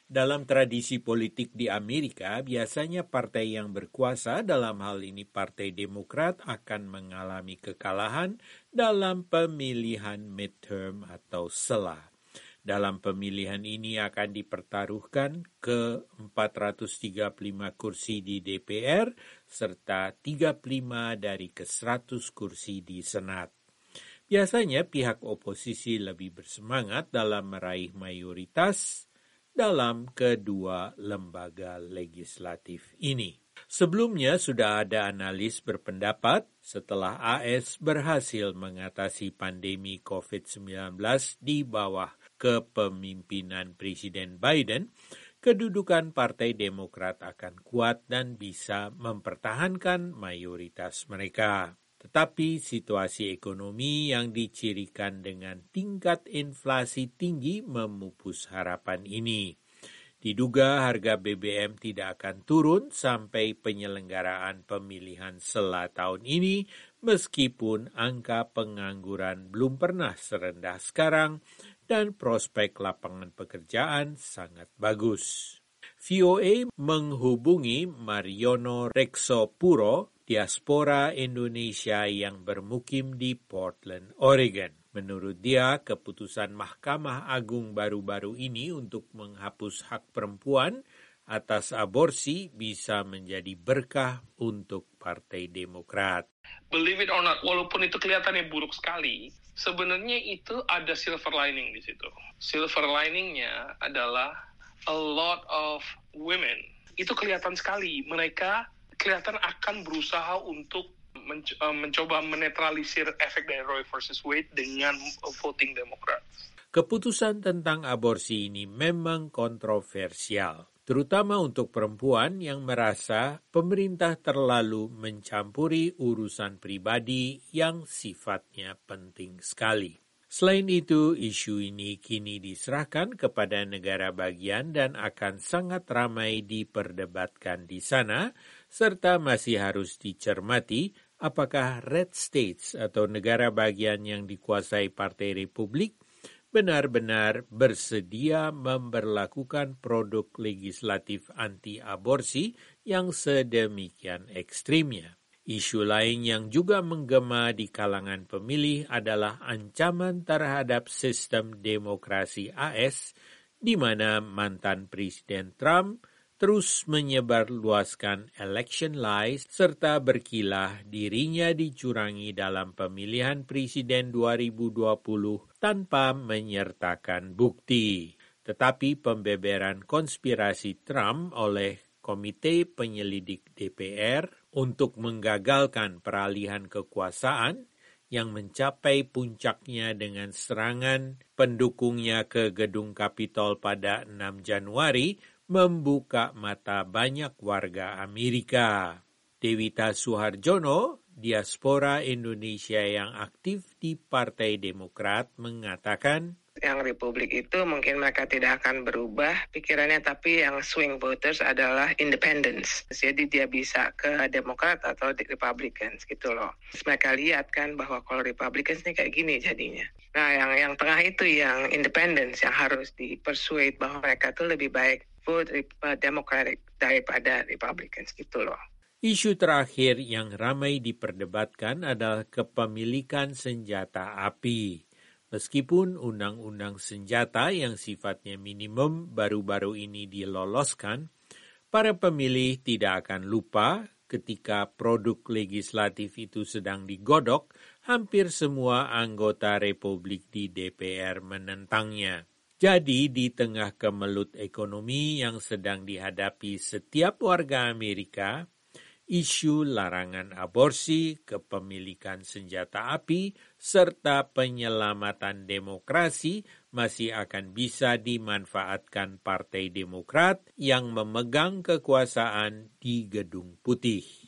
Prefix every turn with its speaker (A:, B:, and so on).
A: Dalam tradisi politik di Amerika, biasanya partai yang berkuasa, dalam hal ini Partai Demokrat, akan mengalami kekalahan dalam pemilihan midterm atau sela. Dalam pemilihan ini akan dipertaruhkan ke 435 kursi di DPR serta 35 dari ke 100 kursi di Senat. Biasanya pihak oposisi lebih bersemangat dalam meraih mayoritas dalam kedua lembaga legislatif ini. Sebelumnya sudah ada analis berpendapat setelah AS berhasil mengatasi pandemi COVID-19 di bawah kepemimpinan Presiden Biden, kedudukan Partai Demokrat akan kuat dan bisa mempertahankan mayoritas mereka. Tetapi situasi ekonomi yang dicirikan dengan tingkat inflasi tinggi memupus harapan ini. Diduga harga BBM tidak akan turun sampai penyelenggaraan pemilihan sela tahun ini, meskipun angka pengangguran belum pernah serendah sekarang dan prospek lapangan pekerjaan sangat bagus. VOA menghubungi Mariono Reksopuro, diaspora Indonesia yang bermukim di Portland, Oregon. Menurut dia, keputusan Mahkamah Agung baru-baru ini untuk menghapus hak perempuan atas aborsi bisa menjadi berkah untuk Partai Demokrat.
B: Believe it or not, walaupun itu kelihatannya buruk sekali, sebenarnya itu ada silver lining di situ. Silver liningnya adalah a lot of women. Itu kelihatan sekali. Mereka kelihatan akan berusaha untuk mencoba menetralisir efek dari Roe versus Wade dengan voting Demokrat.
A: Keputusan tentang aborsi ini memang kontroversial, terutama untuk perempuan yang merasa pemerintah terlalu mencampuri urusan pribadi yang sifatnya penting sekali. Selain itu, isu ini kini diserahkan kepada negara bagian dan akan sangat ramai diperdebatkan di sana, serta masih harus dicermati apakah red states atau negara bagian yang dikuasai Partai Republik benar-benar bersedia memberlakukan produk legislatif anti-aborsi yang sedemikian ekstrimnya. Isu lain yang juga menggema di kalangan pemilih adalah ancaman terhadap sistem demokrasi AS, di mana mantan Presiden Trump terus menyebarluaskan election lies serta berkilah dirinya dicurangi dalam pemilihan Presiden 2020 tanpa menyertakan bukti. Tetapi pembeberan konspirasi Trump oleh Komite Penyelidik DPR untuk menggagalkan peralihan kekuasaan yang mencapai puncaknya dengan serangan pendukungnya ke gedung Kapitol pada 6 Januari membuka mata banyak warga Amerika. Dewita Suharjono, diaspora Indonesia yang aktif di Partai Demokrat, mengatakan,
C: yang Republik itu mungkin mereka tidak akan berubah pikirannya, tapi yang swing voters adalah independents. Jadi dia bisa ke Demokrat atau di Republicans gitu loh. Terus mereka lihat kan bahwa kalau Republicans ini kayak gini jadinya. Nah yang tengah itu yang independents yang harus dipersuade bahwa mereka tuh lebih baik vote Democratic daripada Republicans gitu loh.
A: Isu terakhir yang ramai diperdebatkan adalah kepemilikan senjata api. Meskipun undang-undang senjata yang sifatnya minimum baru-baru ini diloloskan, para pemilih tidak akan lupa ketika produk legislatif itu sedang digodok, hampir semua anggota Republik di DPR menentangnya. Jadi di tengah kemelut ekonomi yang sedang dihadapi setiap warga Amerika, isu larangan aborsi, kepemilikan senjata api, serta penyelamatan demokrasi masih akan bisa dimanfaatkan Partai Demokrat yang memegang kekuasaan di Gedung Putih.